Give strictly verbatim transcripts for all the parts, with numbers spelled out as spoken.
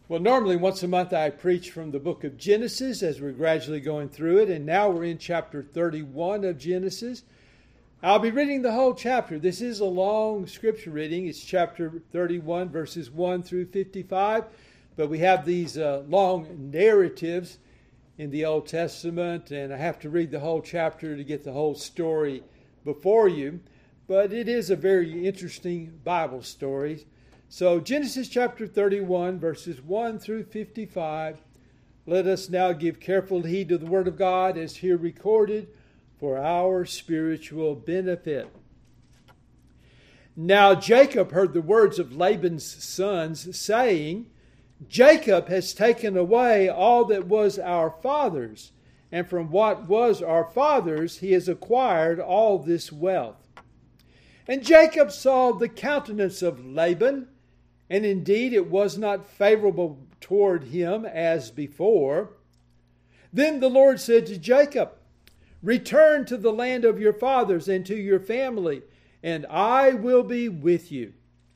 Well, normally once a month I preach from the book of Genesis as we're gradually going through it, and now we're in chapter thirty-one of Genesis. I'll be reading the whole chapter. This is a long scripture reading. It's chapter thirty-one, verses one through fifty-five, but we have these uh, long narratives in the Old Testament, and I have to read the whole chapter to get the whole story before you, but it is a very interesting Bible story. So Genesis chapter thirty-one, verses one through fifty-five. Let us now give careful heed to the word of God as here recorded for our spiritual benefit. Now Jacob heard the words of Laban's sons, saying, Jacob has taken away all that was our father's, and from what was our father's he has acquired all this wealth. And Jacob saw the countenance of Laban, and indeed it was not favorable toward him as before. Then the Lord said to Jacob, Return to the land of your fathers and to your family, and I will be with you.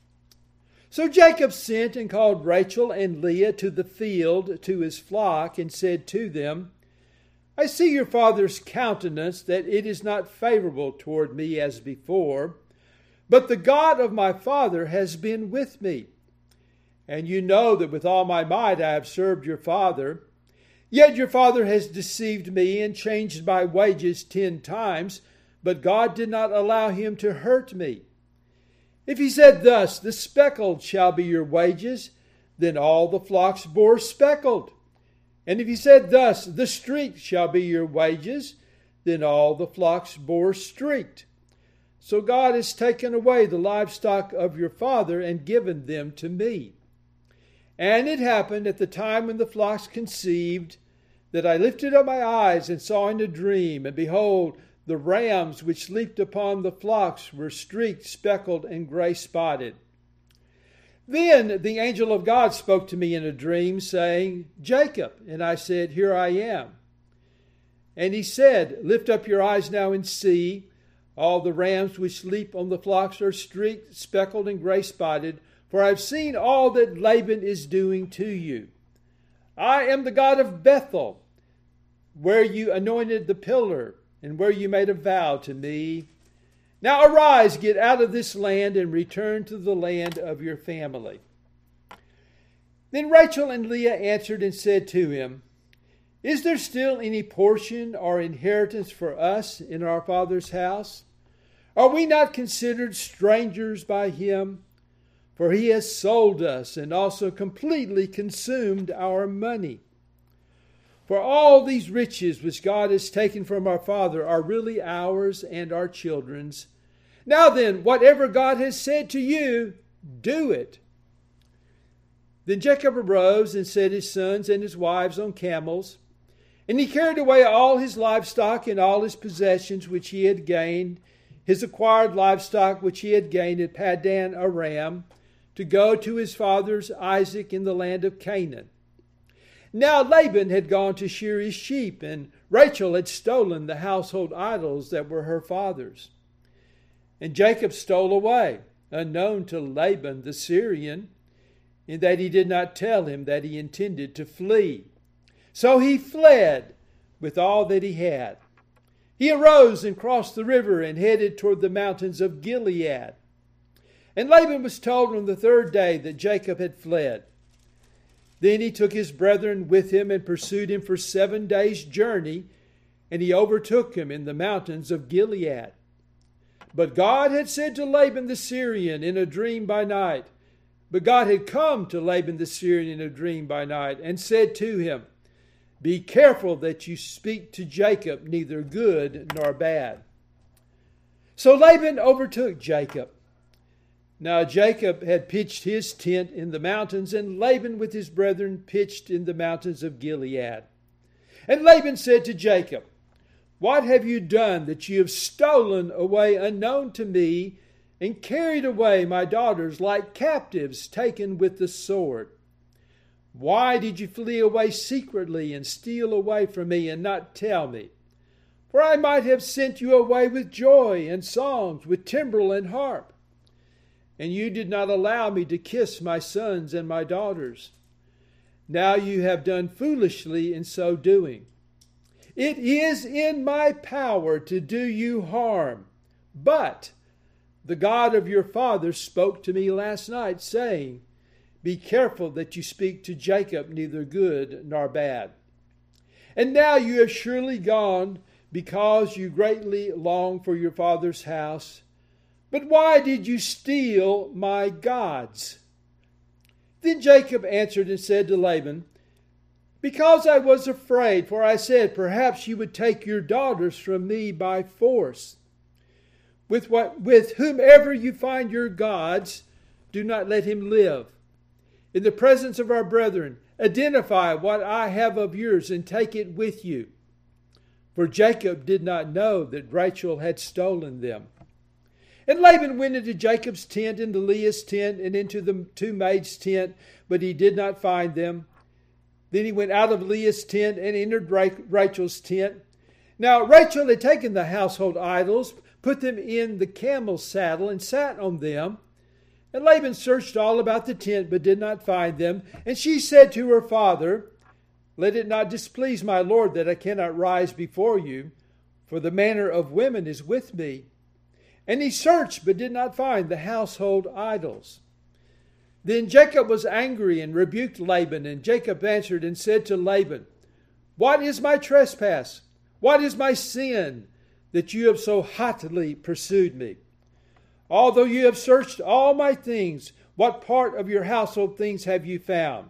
So Jacob sent and called Rachel and Leah to the field to his flock, and said to them, I see your father's countenance, that it is not favorable toward me as before, but the God of my father has been with me. And you know that with all my might I have served your father. Yet your father has deceived me and changed my wages ten times, but God did not allow him to hurt me. If he said thus, the speckled shall be your wages, then all the flocks bore speckled. And if he said thus, the streaked shall be your wages, then all the flocks bore streaked. So God has taken away the livestock of your father and given them to me. And it happened at the time when the flocks conceived, that I lifted up my eyes and saw in a dream, and behold, the rams which leaped upon the flocks were streaked, speckled, and gray-spotted. Then the angel of God spoke to me in a dream, saying, Jacob. And I said, Here I am. And he said, Lift up your eyes now and see. All the rams which leap on the flocks are streaked, speckled, and gray-spotted. For I have seen all that Laban is doing to you. I am the God of Bethel, where you anointed the pillar, and where you made a vow to me. Now arise, get out of this land, and return to the land of your family. Then Rachel and Leah answered and said to him, Is there still any portion or inheritance for us in our father's house? Are we not considered strangers by him? For he has sold us and also completely consumed our money. For all these riches which God has taken from our father are really ours and our children's. Now then, whatever God has said to you, do it. Then Jacob arose and set his sons and his wives on camels, and he carried away all his livestock and all his possessions which he had gained, his acquired livestock which he had gained at Paddan Aram, to go to his father's Isaac in the land of Canaan. Now Laban had gone to shear his sheep, and Rachel had stolen the household idols that were her father's. And Jacob stole away, unknown to Laban the Syrian, in that he did not tell him that he intended to flee. So he fled with all that he had. He arose and crossed the river and headed toward the mountains of Gilead. And Laban was told on the third day that Jacob had fled. Then he took his brethren with him and pursued him for seven days' journey, and he overtook him in the mountains of Gilead. But God had said to Laban the Syrian in a dream by night, But God had come to Laban the Syrian in a dream by night, and said to him, Be careful that you speak to Jacob neither good nor bad. So Laban overtook Jacob. Now Jacob had pitched his tent in the mountains, and Laban with his brethren pitched in the mountains of Gilead. And Laban said to Jacob, What have you done that you have stolen away unknown to me, and carried away my daughters like captives taken with the sword? Why did you flee away secretly and steal away from me and not tell me? For I might have sent you away with joy and songs, with timbrel and harp. And you did not allow me to kiss my sons and my daughters. Now you have done foolishly in so doing. It is in my power to do you harm, but the God of your father spoke to me last night, saying, be careful that you speak to Jacob neither good nor bad. And now you have surely gone because you greatly long for your father's house. But why did you steal my gods? Then Jacob answered and said to Laban, because I was afraid, for I said, perhaps you would take your daughters from me by force. With what, with whomever you find your gods, do not let him live. In the presence of our brethren, identify what I have of yours and take it with you. For Jacob did not know that Rachel had stolen them. And Laban went into Jacob's tent, into Leah's tent, and into the two maids' tent, but he did not find them. Then he went out of Leah's tent and entered Rachel's tent. Now Rachel had taken the household idols, put them in the camel's saddle, and sat on them. And Laban searched all about the tent, but did not find them. And she said to her father, let it not displease my lord that I cannot rise before you, for the manner of women is with me. And he searched, but did not find the household idols. Then Jacob was angry and rebuked Laban. And Jacob answered and said to Laban, what is my trespass? What is my sin that you have so hotly pursued me? Although you have searched all my things, what part of your household things have you found?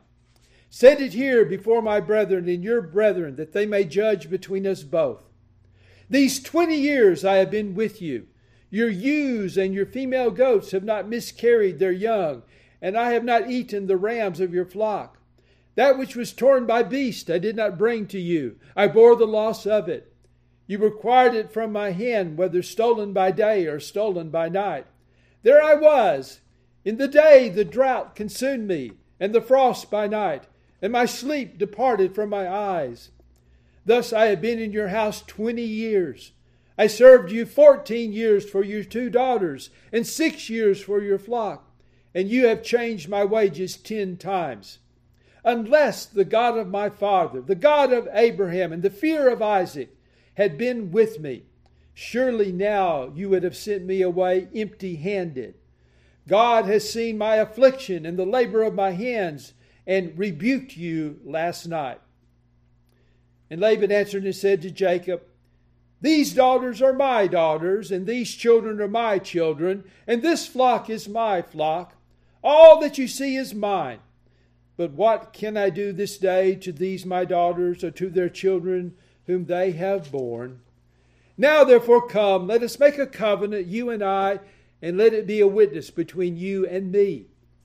Set it here before my brethren and your brethren, that they may judge between us both. These twenty years I have been with you. Your ewes and your female goats have not miscarried their young, and I have not eaten the rams of your flock. That which was torn by beast I did not bring to you. I bore the loss of it. You required it from my hand, whether stolen by day or stolen by night. There I was. In the day the drought consumed me, and the frost by night, and my sleep departed from my eyes. Thus I have been in your house twenty years. I served you fourteen years for your two daughters, and six years for your flock. And you have changed my wages ten times. Unless the God of my father, the God of Abraham, and the fear of Isaac had been with me, surely now you would have sent me away empty-handed. God has seen my affliction and the labor of my hands, and rebuked you last night. And Laban answered and said to Jacob, these daughters are my daughters, and these children are my children, and this flock is my flock. All that you see is mine. But what can I do this day to these my daughters, or to their children whom they have borne? Now therefore come, let us make a covenant, you and I, and let it be a witness between you and me.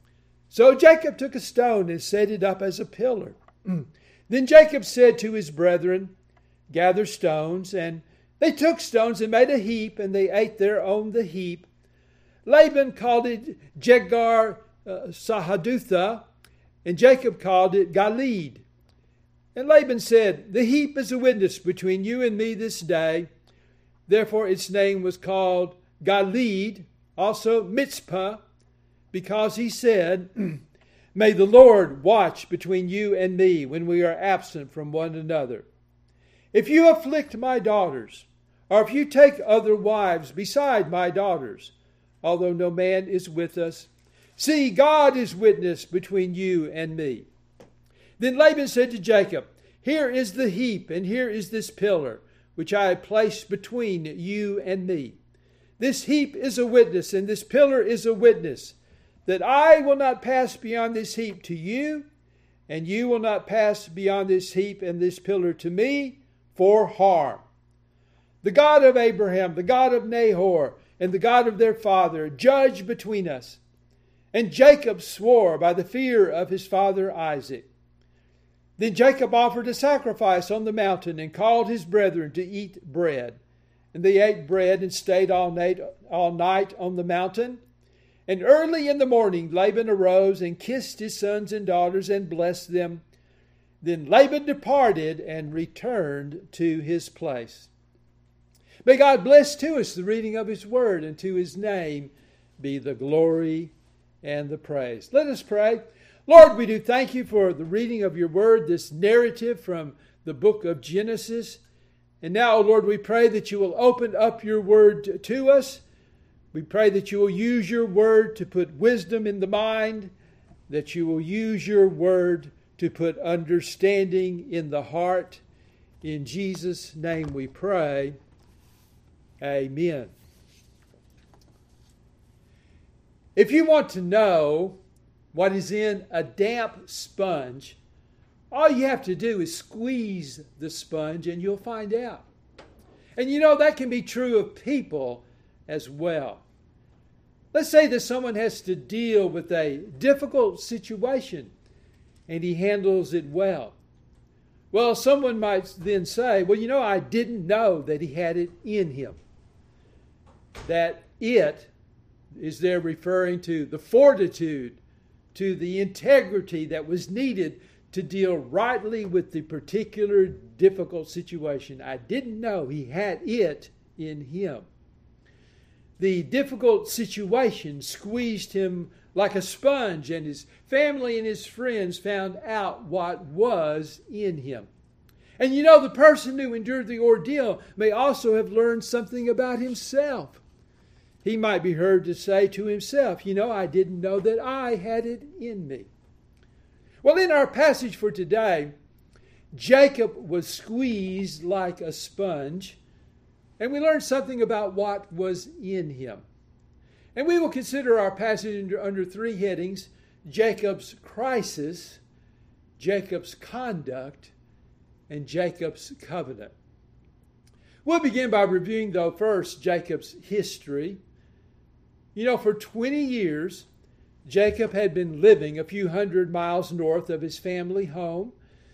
So Jacob took a stone and set it up as a pillar. Then Jacob said to his brethren, gather stones, and they took stones and made a heap, and they ate there on the heap. Laban called it Jegar uh, Sahadutha, and Jacob called it Gilead. And Laban said, the heap is a witness between you and me this day. Therefore its name was called Gilead, also Mitzpah, because he said, may the Lord watch between you and me when we are absent from one another. If you afflict my daughters, or if you take other wives beside my daughters, although no man is with us, see, God is witness between you and me. Then Laban said to Jacob, here is the heap, and here is this pillar, which I have placed between you and me. This heap is a witness, and this pillar is a witness, that I will not pass beyond this heap to you, and you will not pass beyond this heap and this pillar to me for harm. The God of Abraham, the God of Nahor, and the God of their father, judge between us. And Jacob swore by the fear of his father Isaac. Then Jacob offered a sacrifice on the mountain and called his brethren to eat bread. And they ate bread and stayed all night, all night on the mountain. And early in the morning Laban arose and kissed his sons and daughters and blessed them. Then Laban departed and returned to his place. May God bless to us the reading of his word, and to his name be the glory and the praise. Let us pray. Lord, we do thank you for the reading of your word, this narrative from the book of Genesis. And now, Lord, we pray that you will open up your word to us. We pray that you will use your word to put wisdom in the mind, that you will use your word to put understanding in the heart. In Jesus' name we pray. Amen. If you want to know what is in a damp sponge, all you have to do is squeeze the sponge and you'll find out. And you know, that can be true of people as well. Let's say that someone has to deal with a difficult situation and he handles it well. Well, someone might then say, well, you know, I didn't know that he had it in him. That it is there referring to the fortitude, to the integrity that was needed to deal rightly with the particular difficult situation. I didn't know he had it in him. The difficult situation squeezed him like a sponge, and his family and his friends found out what was in him. And you know, the person who endured the ordeal may also have learned something about himself. He might be heard to say to himself, you know, I didn't know that I had it in me. Well, in our passage for today, Jacob was squeezed like a sponge, and we learned something about what was in him. And we will consider our passage under, under three headings: Jacob's crisis, Jacob's conduct, and Jacob's covenant. We'll begin by reviewing, though, first Jacob's history. You know, for twenty years, Jacob had been living a few hundred miles north of his family home.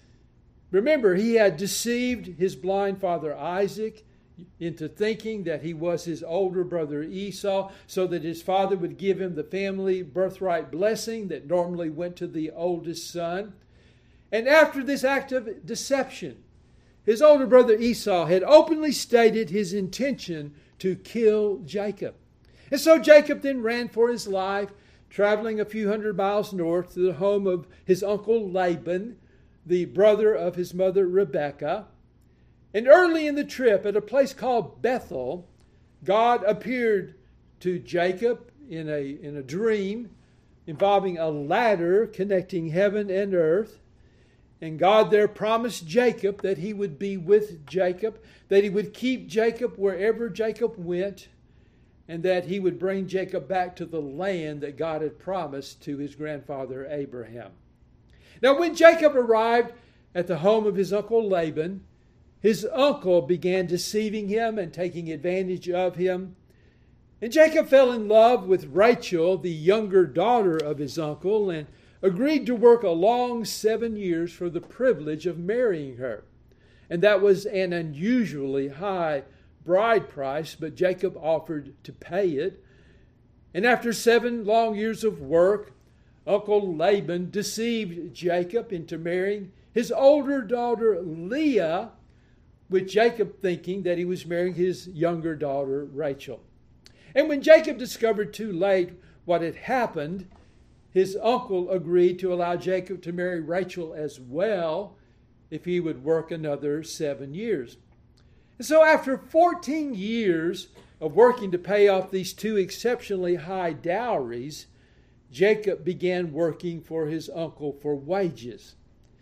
Remember, he had deceived his blind father Isaac into thinking that he was his older brother Esau, so that his father would give him the family birthright blessing that normally went to the oldest son. And after this act of deception, his older brother Esau had openly stated his intention to kill Jacob. And so Jacob then ran for his life, traveling a few hundred miles north to the home of his uncle Laban, the brother of his mother Rebekah. And early in the trip, at a place called Bethel, God appeared to Jacob in a, in a dream involving a ladder connecting heaven and earth. And God there promised Jacob that he would be with Jacob, that he would keep Jacob wherever Jacob went, and that he would bring Jacob back to the land that God had promised to his grandfather Abraham. Now, when Jacob arrived at the home of his uncle Laban, his uncle began deceiving him and taking advantage of him. And Jacob fell in love with Rachel, the younger daughter of his uncle, and agreed to work a long seven years for the privilege of marrying her. And that was an unusually high bride price, but Jacob offered to pay it. And after seven long years of work, Uncle Laban deceived Jacob into marrying his older daughter Leah, with Jacob thinking that he was marrying his younger daughter Rachel. And when Jacob discovered too late what had happened, his uncle agreed to allow Jacob to marry Rachel as well if he would work another seven years. And so after fourteen years of working to pay off these two exceptionally high dowries, Jacob began working for his uncle for wages.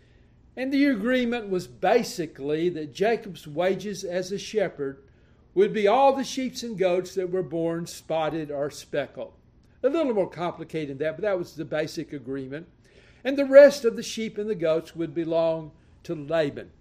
And the agreement was basically that Jacob's wages as a shepherd would be all the sheep and goats that were born spotted or speckled. A little more complicated than that, but that was the basic agreement. And the rest of the sheep and the goats would belong to Laban.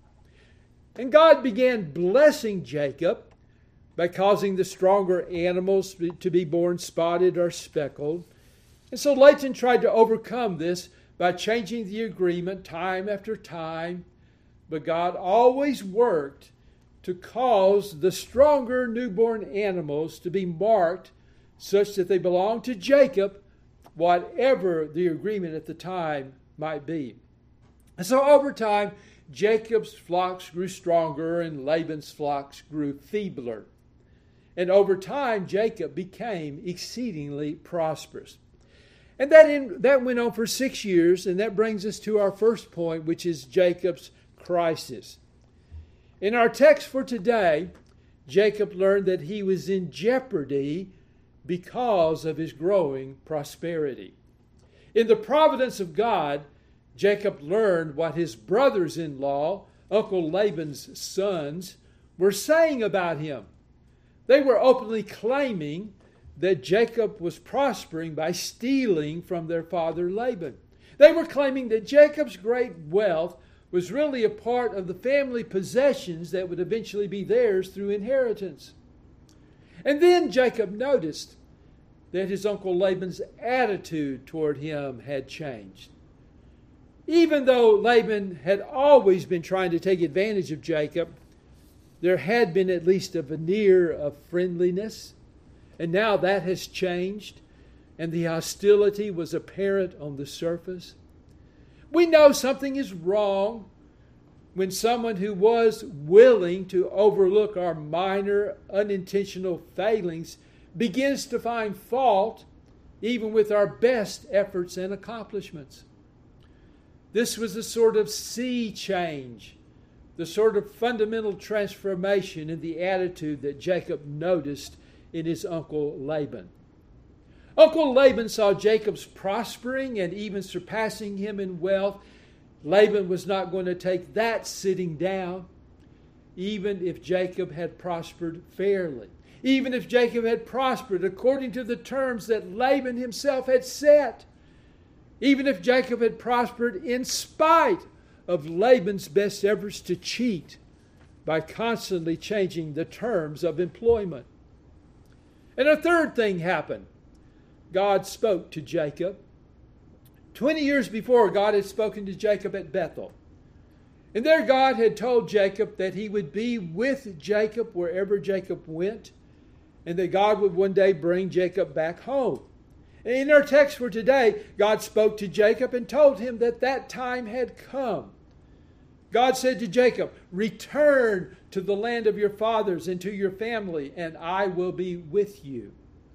And God began blessing Jacob by causing the stronger animals to be born spotted or speckled. And so Laban tried to overcome this by changing the agreement time after time. But God always worked to cause the stronger newborn animals to be marked such that they belonged to Jacob, whatever the agreement at the time might be. And so over time, Jacob's flocks grew stronger and Laban's flocks grew feebler. And over time, Jacob became exceedingly prosperous. And that, in, that went on for six years, and that brings us to our first point, which is Jacob's crisis. In our text for today, Jacob learned that he was in jeopardy because of his growing prosperity. In the providence of God, Jacob learned what his brothers-in-law, Uncle Laban's sons, were saying about him. They were openly claiming that Jacob was prospering by stealing from their father Laban. They were claiming that Jacob's great wealth was really a part of the family possessions that would eventually be theirs through inheritance. And then Jacob noticed that his uncle Laban's attitude toward him had changed. Even though Laban had always been trying to take advantage of Jacob, there had been at least a veneer of friendliness. And now that has changed, and the hostility was apparent on the surface. We know something is wrong when someone who was willing to overlook our minor, unintentional failings begins to find fault even with our best efforts and accomplishments. This was a sort of sea change, the sort of fundamental transformation in the attitude that Jacob noticed in his uncle Laban. Uncle Laban saw Jacob's prospering and even surpassing him in wealth. Laban was not going to take that sitting down, even if Jacob had prospered fairly, even if Jacob had prospered according to the terms that Laban himself had set, even if Jacob had prospered in spite of Laban's best efforts to cheat by constantly changing the terms of employment. And a third thing happened. God spoke to Jacob. Twenty years before, God had spoken to Jacob at Bethel. And there God had told Jacob that he would be with Jacob wherever Jacob went, and that God would one day bring Jacob back home. And in our text for today, God spoke to Jacob and told him that that time had come. God said to Jacob, "Return to the land of your fathers and to your family, and I will be with you."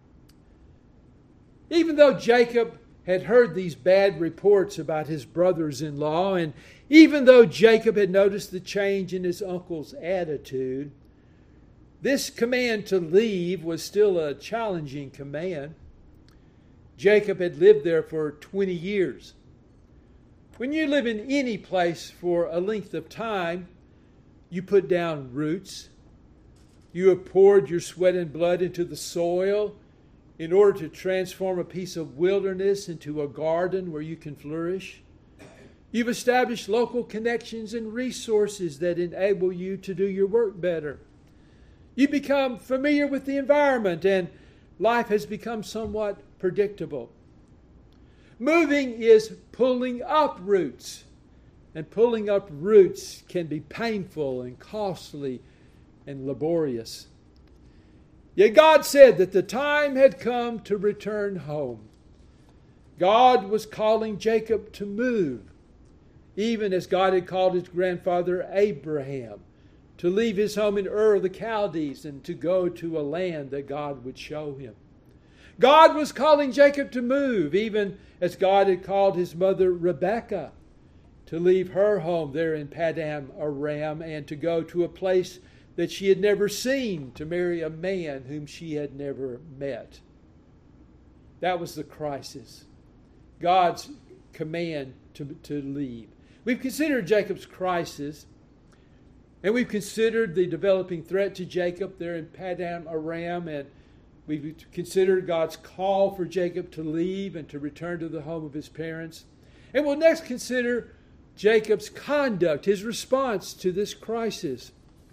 Even though Jacob had heard these bad reports about his brothers-in-law, and even though Jacob had noticed the change in his uncle's attitude, this command to leave was still a challenging command. Jacob had lived there for twenty years. When you live in any place for a length of time, you put down roots. You have poured your sweat and blood into the soil in order to transform a piece of wilderness into a garden where you can flourish. You've established local connections and resources that enable you to do your work better. You become familiar with the environment, and life has become somewhat predictable. Moving is pulling up roots, and pulling up roots can be painful and costly and laborious. Yet God said that the time had come to return home. God was calling Jacob to move, even as God had called his grandfather Abraham to leave his home in Ur of the Chaldees and to go to a land that God would show him. God was calling Jacob to move, even as God had called his mother Rebekah to leave her home there in Paddan Aram and to go to a place that she had never seen, to marry a man whom she had never met. That was the crisis. God's command to, to leave. We've considered Jacob's crisis, and we've considered the developing threat to Jacob there in Paddan Aram, and we've considered God's call for Jacob to leave and to return to the home of his parents. And we'll next consider Jacob's conduct, his response to this crisis.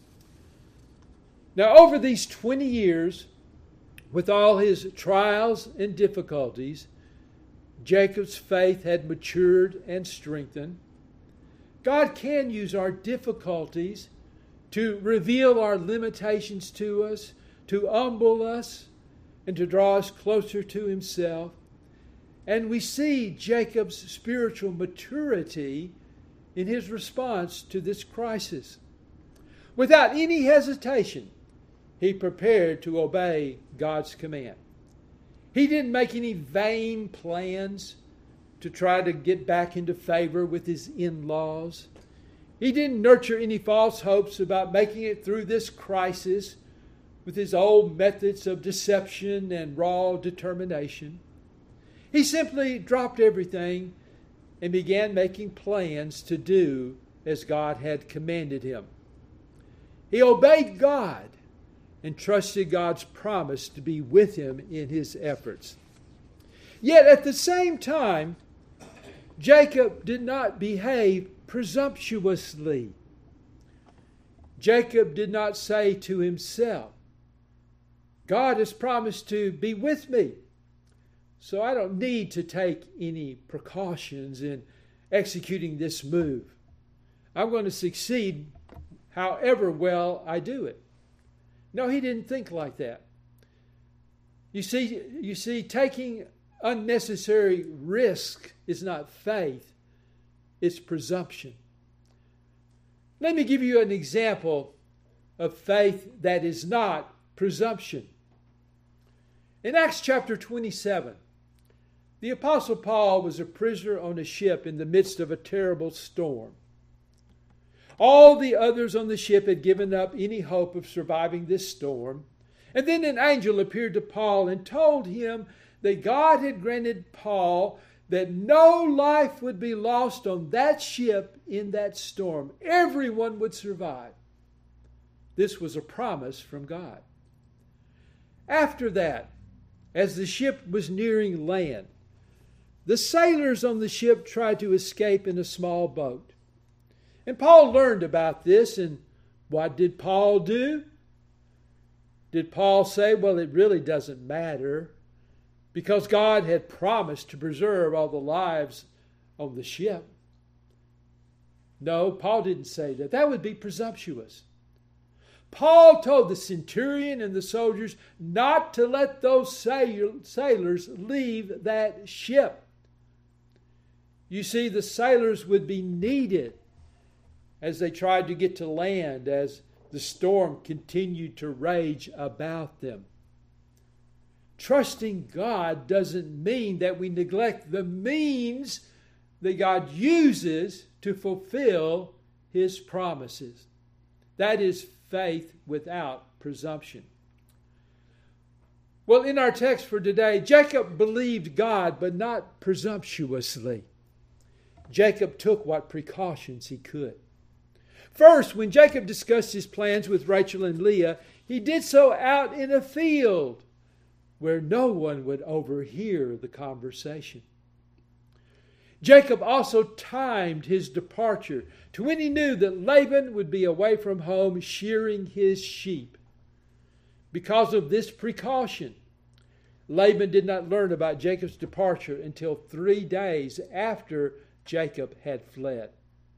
Now, over these twenty years, with all his trials and difficulties, Jacob's faith had matured and strengthened. God can use our difficulties to reveal our limitations to us, to humble us, and to draw us closer to himself. And we see Jacob's spiritual maturity in his response to this crisis. Without any hesitation, he prepared to obey God's command. He didn't make any vain plans to try to get back into favor with his in-laws. He didn't nurture any false hopes about making it through this crisis with his old methods of deception and raw determination. He simply dropped everything and began making plans to do as God had commanded him. He obeyed God and trusted God's promise to be with him in his efforts. Yet at the same time, Jacob did not behave presumptuously. Jacob did not say to himself, God has promised to be with me, so I don't need to take any precautions in executing this move. I'm going to succeed however well I do it. No, he didn't think like that. You see, you see, taking unnecessary risk is not faith, it's presumption. Let me give you an example of faith that is not presumption. In Acts chapter twenty-seven, the Apostle Paul was a prisoner on a ship in the midst of a terrible storm. All the others on the ship had given up any hope of surviving this storm. And then an angel appeared to Paul and told him that God had granted Paul that no life would be lost on that ship in that storm. Everyone would survive. This was a promise from God. After that, as the ship was nearing land, the sailors on the ship tried to escape in a small boat. And Paul learned about this, and what did Paul do? Did Paul say, well, it really doesn't matter because God had promised to preserve all the lives on the ship? No, Paul didn't say that. That would be presumptuous. Paul told the centurion and the soldiers not to let those sailors leave that ship. You see, the sailors would be needed as they tried to get to land, as the storm continued to rage about them. Trusting God doesn't mean that we neglect the means that God uses to fulfill His promises. That is faith without presumption. Well, in our text for today, Jacob believed God, but not presumptuously. Jacob took what precautions he could. First, when Jacob discussed his plans with Rachel and Leah, he did so out in a field where no one would overhear the conversation. Jacob also timed his departure to when he knew that Laban would be away from home shearing his sheep. Because of this precaution, Laban did not learn about Jacob's departure until three days after Jacob had fled.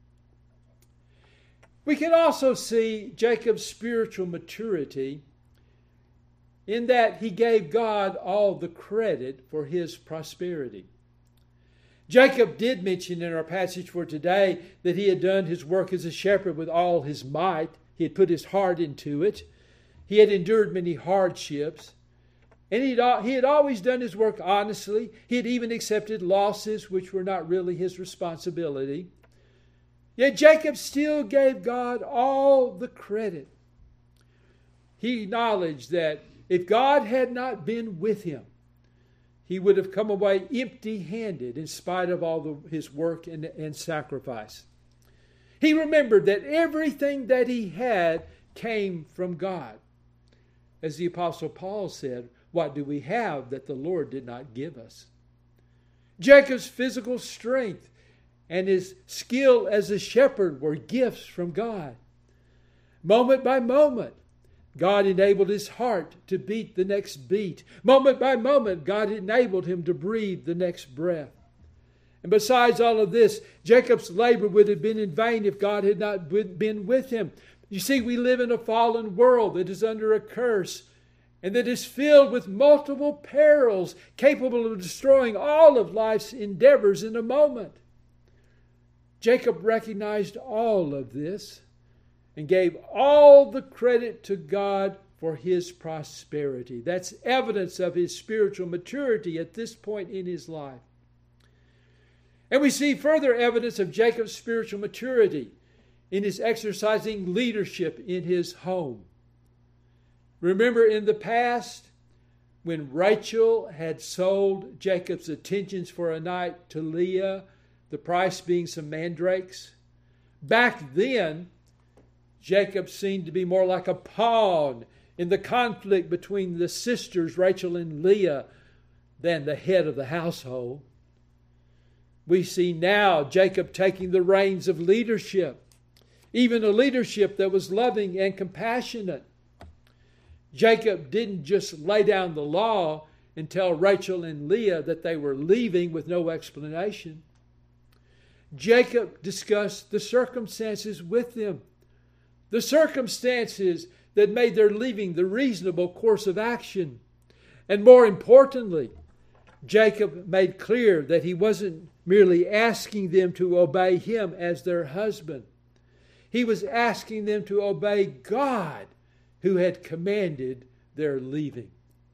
We can also see Jacob's spiritual maturity in that he gave God all the credit for his prosperity. Jacob did mention in our passage for today that he had done his work as a shepherd with all his might. He had put his heart into it. He had endured many hardships. And he had always done his work honestly. He had even accepted losses which were not really his responsibility. Yet Jacob still gave God all the credit. He acknowledged that if God had not been with him, he would have come away empty-handed in spite of all the, his work and, and sacrifice. He remembered that everything that he had came from God. As the Apostle Paul said, what do we have that the Lord did not give us? Jacob's physical strength and his skill as a shepherd were gifts from God. Moment by moment, God enabled his heart to beat the next beat. Moment by moment, God enabled him to breathe the next breath. And besides all of this, Jacob's labor would have been in vain if God had not been with him. You see, we live in a fallen world that is under a curse and that is filled with multiple perils capable of destroying all of life's endeavors in a moment. Jacob recognized all of this and gave all the credit to God for his prosperity. That's evidence of his spiritual maturity at this point in his life. And we see further evidence of Jacob's spiritual maturity in his exercising leadership in his home. Remember in the past, when Rachel had sold Jacob's attentions for a night to Leah, the price being some mandrakes? Back then, Jacob seemed to be more like a pawn in the conflict between the sisters, Rachel and Leah, than the head of the household. We see now Jacob taking the reins of leadership, even a leadership that was loving and compassionate. Jacob didn't just lay down the law and tell Rachel and Leah that they were leaving with no explanation. Jacob discussed the circumstances with them, the circumstances that made their leaving the reasonable course of action. And more importantly, Jacob made clear that he wasn't merely asking them to obey him as their husband. He was asking them to obey God, who had commanded their leaving.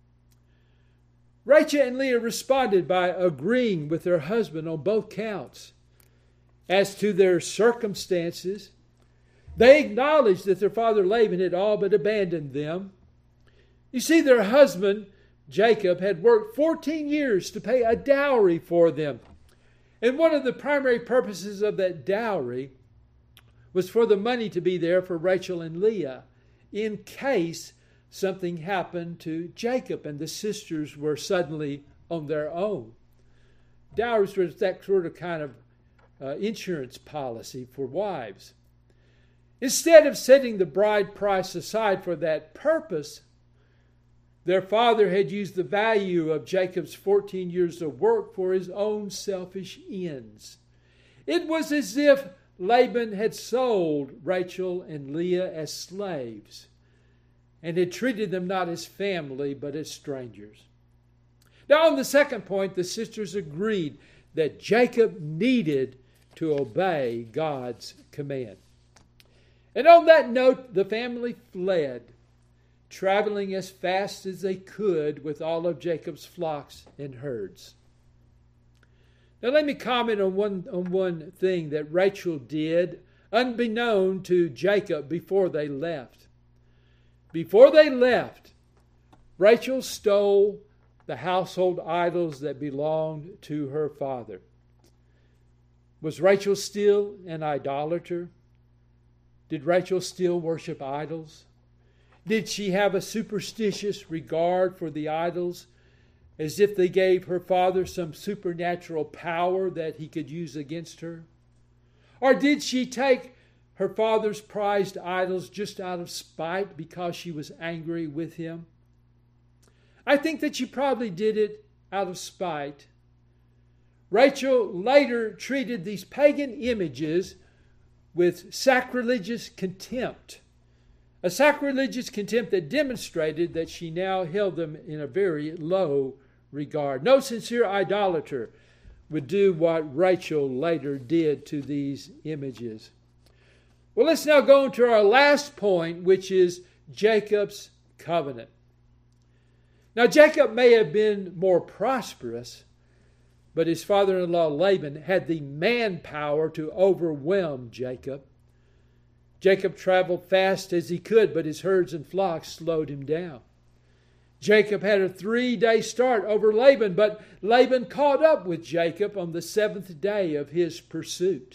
Rachel and Leah responded by agreeing with their husband on both counts. As to their circumstances, they acknowledged that their father Laban had all but abandoned them. You see, their husband, Jacob, had worked fourteen years to pay a dowry for them. And one of the primary purposes of that dowry was for the money to be there for Rachel and Leah in case something happened to Jacob and the sisters were suddenly on their own. Dowries was that sort of kind of uh, insurance policy for wives. Instead of setting the bride price aside for that purpose, their father had used the value of Jacob's fourteen years of work for his own selfish ends. It was as if Laban had sold Rachel and Leah as slaves and had treated them not as family but as strangers. Now, on the second point, the sisters agreed that Jacob needed to obey God's command. And on that note, the family fled, traveling as fast as they could with all of Jacob's flocks and herds. Now let me comment on one, on one thing that Rachel did, unbeknown to Jacob, before they left. Before they left, Rachel stole the household idols that belonged to her father. Was Rachel still an idolater? Did Rachel still worship idols? Did she have a superstitious regard for the idols, as if they gave her father some supernatural power that he could use against her? Or did she take her father's prized idols just out of spite because she was angry with him? I think that she probably did it out of spite. Rachel later treated these pagan images with sacrilegious contempt. A sacrilegious contempt that demonstrated that she now held them in a very low regard. No sincere idolater would do what Rachel later did to these images. Well, let's now go on to our last point, which is Jacob's covenant. Now, Jacob may have been more prosperous, but his father-in-law Laban had the manpower to overwhelm Jacob. Jacob traveled fast as he could, but his herds and flocks slowed him down. Jacob had a three-day start over Laban, but Laban caught up with Jacob on the seventh day of his pursuit.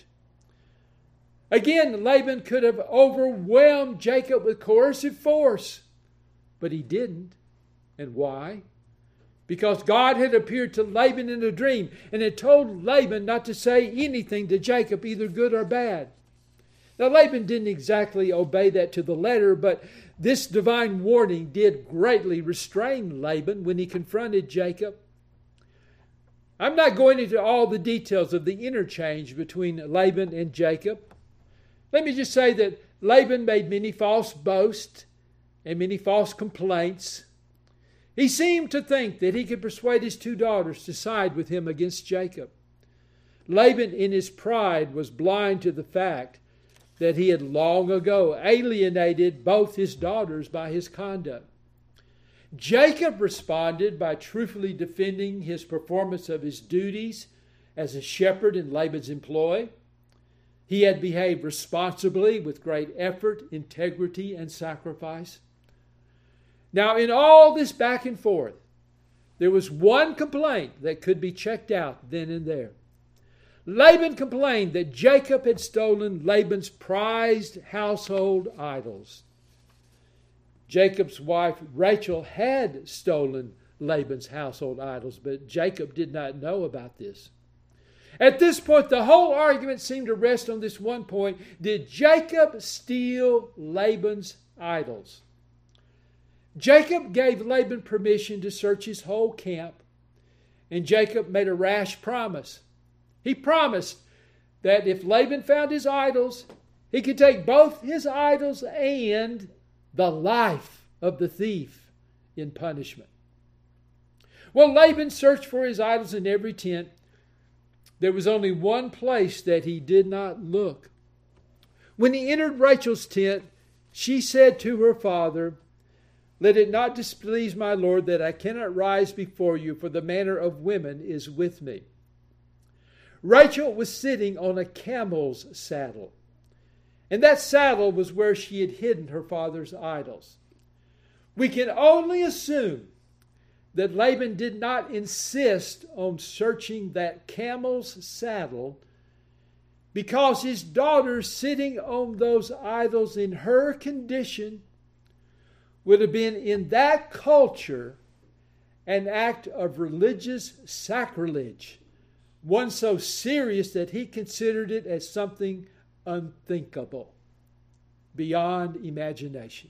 Again, Laban could have overwhelmed Jacob with coercive force, but he didn't. And why? Because God had appeared to Laban in a dream and had told Laban not to say anything to Jacob, either good or bad. Now, Laban didn't exactly obey that to the letter, but this divine warning did greatly restrain Laban when he confronted Jacob. I'm not going into all the details of the interchange between Laban and Jacob. Let me just say that Laban made many false boasts and many false complaints. He seemed to think that he could persuade his two daughters to side with him against Jacob. Laban, in his pride, was blind to the fact that he had long ago alienated both his daughters by his conduct. Jacob responded by truthfully defending his performance of his duties as a shepherd in Laban's employ. He had behaved responsibly with great effort, integrity, and sacrifice. Now, in all this back and forth, there was one complaint that could be checked out then and there. Laban complained that Jacob had stolen Laban's prized household idols. Jacob's wife Rachel had stolen Laban's household idols, but Jacob did not know about this. At this point, the whole argument seemed to rest on this one point. Did Jacob steal Laban's idols? Jacob gave Laban permission to search his whole camp, and Jacob made a rash promise. He promised that if Laban found his idols, he could take both his idols and the life of the thief in punishment. Well, Laban searched for his idols in every tent. There was only one place that he did not look. When he entered Rachel's tent, she said to her father, "Let it not displease my lord that I cannot rise before you, for the manner of women is with me." Rachel was sitting on a camel's saddle, and that saddle was where she had hidden her father's idols. We can only assume that Laban did not insist on searching that camel's saddle because his daughter sitting on those idols in her condition would have been in that culture an act of religious sacrilege, one so serious that he considered it as something unthinkable, beyond imagination.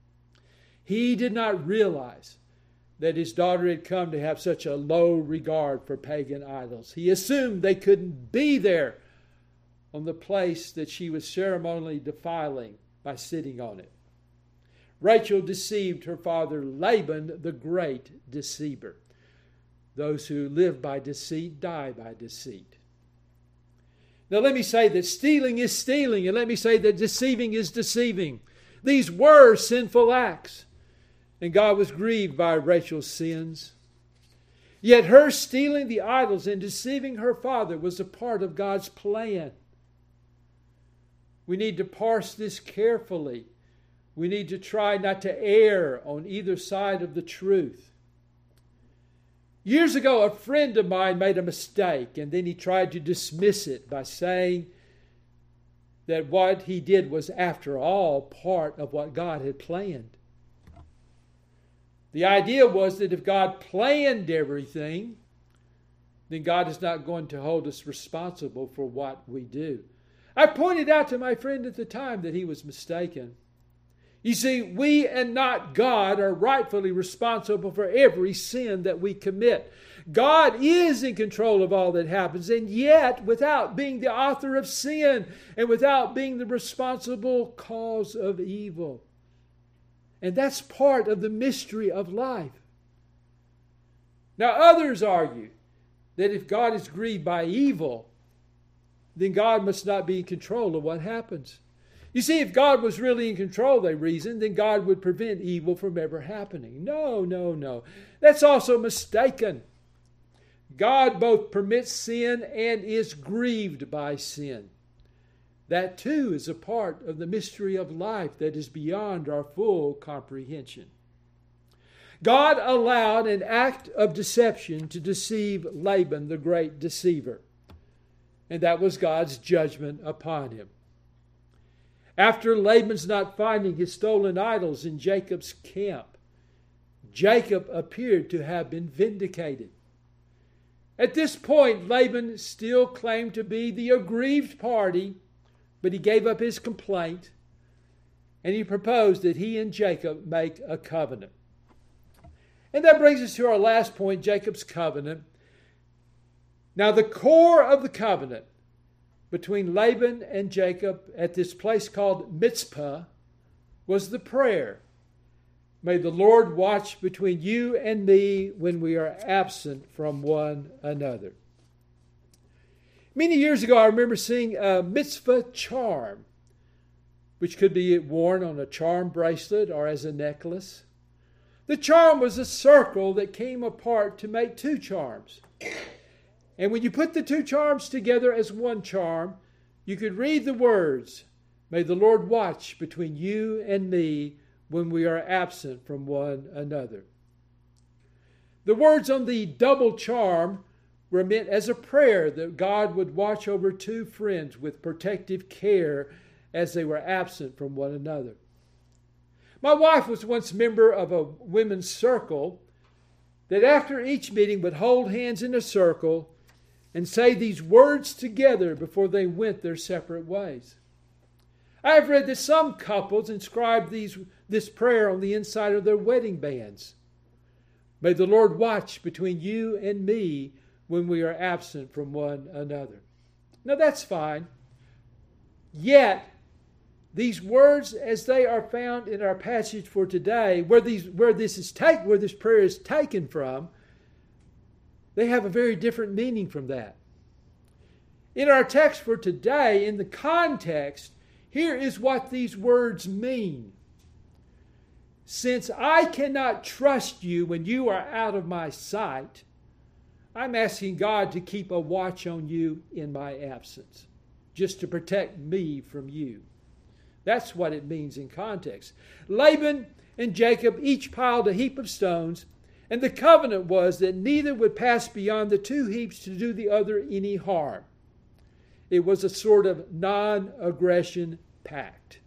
He did not realize that his daughter had come to have such a low regard for pagan idols. He assumed they couldn't be there on the place that she was ceremonially defiling by sitting on it. Rachel deceived her father Laban, the great deceiver. Those who live by deceit die by deceit. Now let me say that stealing is stealing, and let me say that deceiving is deceiving. These were sinful acts, and God was grieved by Rachel's sins. Yet her stealing the idols and deceiving her father was a part of God's plan. We need to parse this carefully. We need to try not to err on either side of the truth. Years ago, a friend of mine made a mistake, and then he tried to dismiss it by saying that what he did was, after all, part of what God had planned. The idea was that if God planned everything, then God is not going to hold us responsible for what we do. I pointed out to my friend at the time that he was mistaken. You see, we and not God are rightfully responsible for every sin that we commit. God is in control of all that happens, and yet, without being the author of sin and without being the responsible cause of evil. And that's part of the mystery of life. Now, others argue that if God is grieved by evil, then God must not be in control of what happens. You see, if God was really in control, they reason, then God would prevent evil from ever happening. No, no, no. That's also mistaken. God both permits sin and is grieved by sin. That too is a part of the mystery of life that is beyond our full comprehension. God allowed an act of deception to deceive Laban, the great deceiver. And that was God's judgment upon him. After Laban's not finding his stolen idols in Jacob's camp, Jacob appeared to have been vindicated. At this point, Laban still claimed to be the aggrieved party, but he gave up his complaint, and he proposed that he and Jacob make a covenant. And that brings us to our last point, Jacob's covenant. Now, the core of the covenant between Laban and Jacob at this place called Mizpah was the prayer, "May the Lord watch between you and me when we are absent from one another." Many years ago, I remember seeing a mitzvah charm which could be worn on a charm bracelet or as a necklace. The charm was a circle that came apart to make two charms. And when you put the two charms together as one charm, you could read the words, "May the Lord watch between you and me when we are absent from one another." The words on the double charm were meant as a prayer that God would watch over two friends with protective care as they were absent from one another. My wife was once a member of a women's circle that after each meeting would hold hands in a circle and say these words together before they went their separate ways. I have read that some couples inscribed these, this prayer on the inside of their wedding bands. "May the Lord watch between you and me when we are absent from one another." Now that's fine. Yet, these words as they are found in our passage for today, where these where this is take, where this prayer is taken from, they have a very different meaning from that. In our text for today, in the context, here is what these words mean. "Since I cannot trust you when you are out of my sight, I'm asking God to keep a watch on you in my absence, just to protect me from you." That's what it means in context. Laban and Jacob each piled a heap of stones, and the covenant was that neither would pass beyond the two heaps to do the other any harm. It was a sort of non-aggression pact.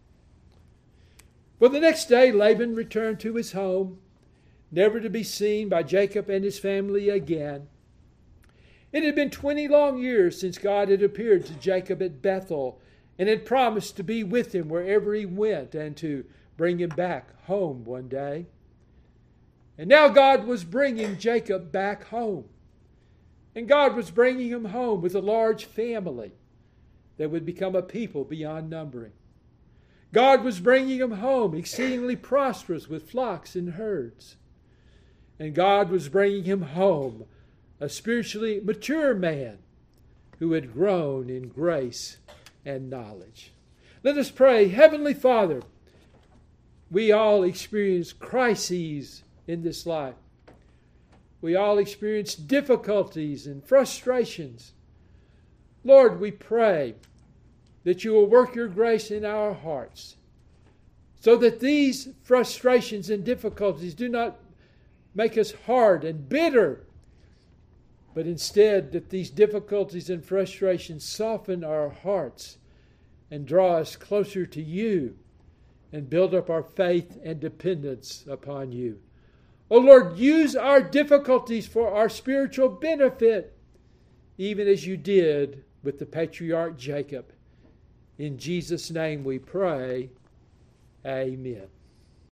Well, the next day, Laban returned to his home, never to be seen by Jacob and his family again. It had been twenty long years since God had appeared to Jacob at Bethel and had promised to be with him wherever he went and to bring him back home one day. And now God was bringing Jacob back home. And God was bringing him home with a large family that would become a people beyond numbering. God was bringing him home exceedingly prosperous with flocks and herds. And God was bringing him home a spiritually mature man who had grown in grace and knowledge. Let us pray. Heavenly Father, we all experience crises in this life. We all experience difficulties and frustrations. Lord, we pray that you will work your grace in our hearts so that these frustrations and difficulties do not make us hard and bitter, but instead that these difficulties and frustrations soften our hearts and draw us closer to you and build up our faith and dependence upon you. Oh Lord, use our difficulties for our spiritual benefit, even as you did with the patriarch Jacob. In Jesus' name we pray. Amen.